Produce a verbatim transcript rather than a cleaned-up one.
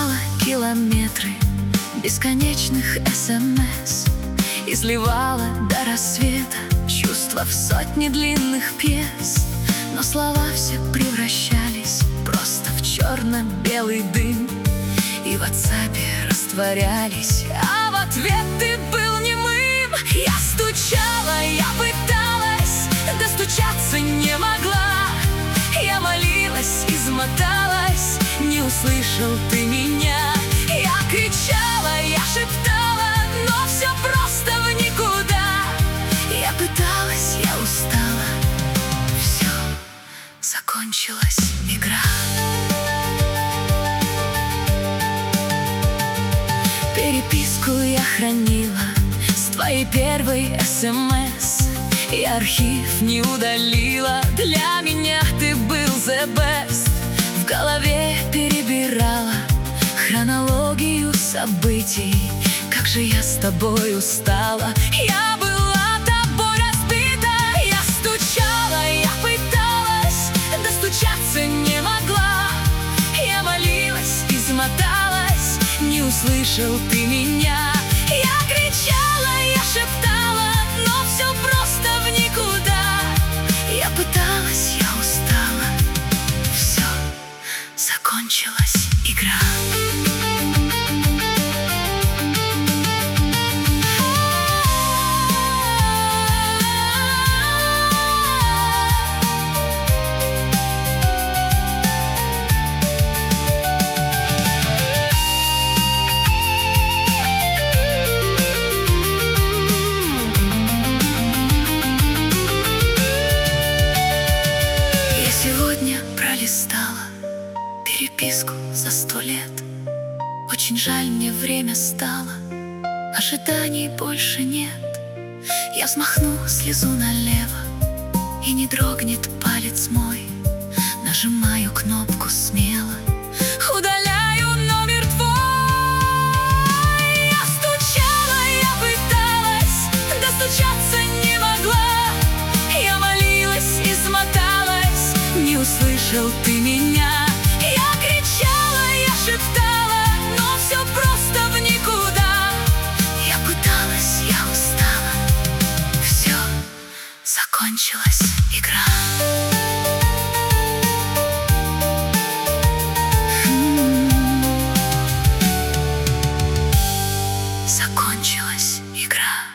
писала километры бесконечных смс, изливала до рассвета чувства в сотни длинных пьес. Но слова все превращались просто в черно-белый дым, и в ватсапе растворялись, а в ответ ты был немым. Я стучала, я пыталась, достучаться не могла. Я молилась, измоталась, не услышал ты меня. Я кричала, я шептала, но все просто в никуда. Я пыталась, я устала, все, закончилась игра. Переписку я хранила с твоей первой смс. Я архив не удалила, для меня ты был the best. В голове перебирала хронологию событий. Как же я с тобой устала, я была тобой разбита. Я стучала, я пыталась, достучаться не могла. Я молилась, измоталась, не услышал ты меня. Я кричала, я шептала, но все просто в никуда. Я пыталась, я устала, все, закончилась игра. Пролистала переписку за сто лет. Очень жаль, мне время стало, ожиданий больше нет. Я взмахну слезу налево, и не дрогнет палец мой. Нажимаю кнопку смело, удаляю номер твой. Я стучала, я пыталась, достучаться не могла. Я молилась, измоталась, не услышал ты меня. Я кричала, я шептала, но все просто в никуда. Я пыталась, я устала, все, закончилась игра. М-м-м. Закончилась игра.